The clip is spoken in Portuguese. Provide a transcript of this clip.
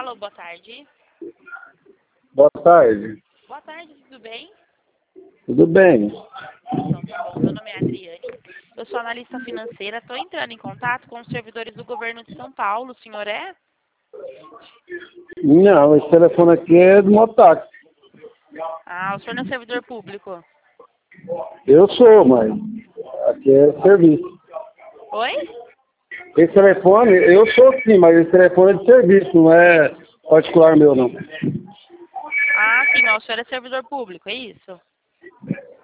Alô, boa tarde. Boa tarde. Boa tarde, tudo bem? Tudo bem? Então, tá bom. Meu nome é Adriane. Eu sou analista financeira. Estou entrando em contato com os servidores do governo de São Paulo. O senhor é? Não, esse telefone aqui é do mototáxi. Ah, o senhor não é servidor público. Eu sou, mas aqui é serviço. Oi? Esse telefone, eu sou sim, mas esse telefone é de serviço, não é particular meu, não. Ah, sim, não. O senhor é servidor público, é isso?